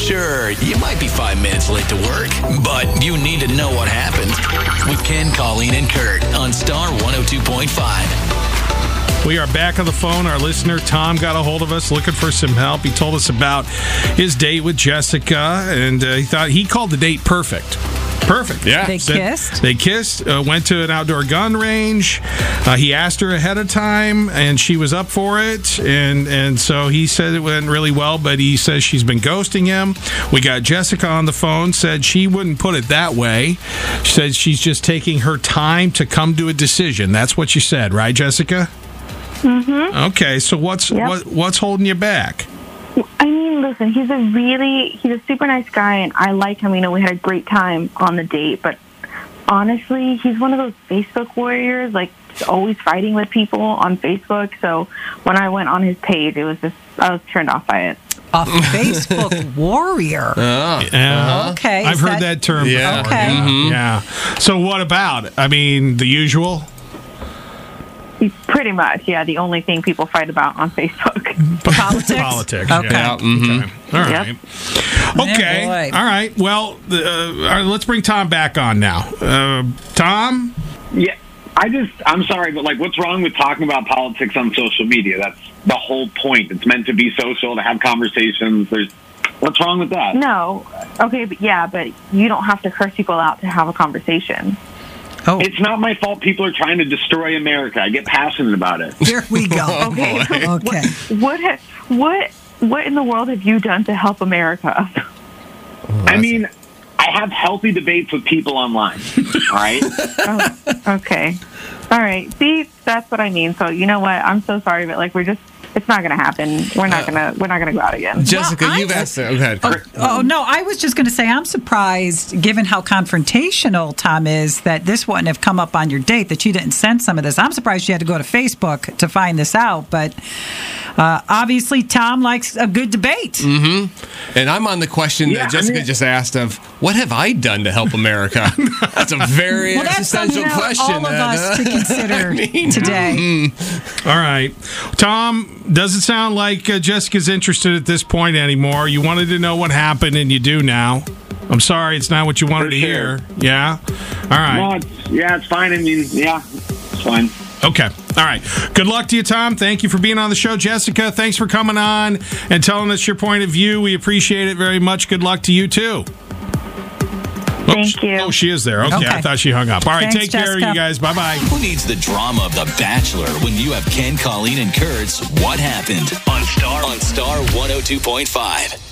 Sure, you might be 5 minutes late to work, but you need to know what happened. With Ken, Colleen, and Kurt on Star 102.5. We are back on the phone. Our listener, Tom, got a hold of us looking for some help. He told us about his date with Jessica, and he called the date perfect. Perfect. Yeah. They kissed? They kissed, went to an outdoor gun range. He asked her ahead of time, and she was up for it. And so he said it went really well, but he says she's been ghosting him. We got Jessica on the phone, said she wouldn't put it that way. She said she's just taking her time to come to a decision. That's what you said, right, Jessica? Mm-hmm. Okay, so what's holding you back? I mean, listen, he's a super nice guy, and I like him. You know, we had a great time on the date, but honestly, he's one of those Facebook warriors, like, always fighting with people on Facebook. So when I went on his page, I was turned off by it. A Facebook warrior. Okay. I've heard that term before. Okay. Mm-hmm. Yeah. So what about? I mean, the usual? Pretty much, yeah. The only thing people fight about on Facebook. Politics? Politics, Okay. yeah. Mm-hmm. Okay. All right. Okay. Yeah, boy. All right. Well, all right, let's bring Tom back on now. Tom? Yeah, I'm sorry, but, like, what's wrong with talking about politics on social media? That's the whole point. It's meant to be social, to have conversations. What's wrong with that? No. Okay, but you don't have to curse people out to have a conversation. Oh, It's not my fault people are trying to destroy America. I get passionate about it. here we go. Okay. Okay. What in the world have you done to help America? I mean, I have healthy debates with people online, all right? Okay. All right. See, that's what I mean. So, you know what? I'm so sorry, but, like, it's not going to happen. We're not going to go out again. Jessica, Well, you've asked. Go ahead. Oh, no, I was just going to say I'm surprised, given how confrontational Tom is, that this wouldn't have come up on your date, that you didn't send some of this. I'm surprised you had to go to Facebook to find this out, but obviously Tom likes a good debate. Mm-hmm. And I'm on the question that Jessica just asked of, what have I done to help America? That's a very existential question. All of us to consider today. All right. Tom, doesn't sound like Jessica's interested at this point anymore. You wanted to know what happened, and you do now. I'm sorry, it's not what you wanted to hear. Yeah? All right. No, it's fine. I mean, yeah, it's fine. Okay. All right. Good luck to you, Tom. Thank you for being on the show. Jessica, thanks for coming on and telling us your point of view. We appreciate it very much. Good luck to you, too. Thank you. Oh, she is there. Okay. I thought she hung up. All right. Thanks, take care, Jessica. you guys. Bye-bye. Who needs the drama of The Bachelor when you have Ken, Colleen, and Kurt's What Happened on Star 102.5.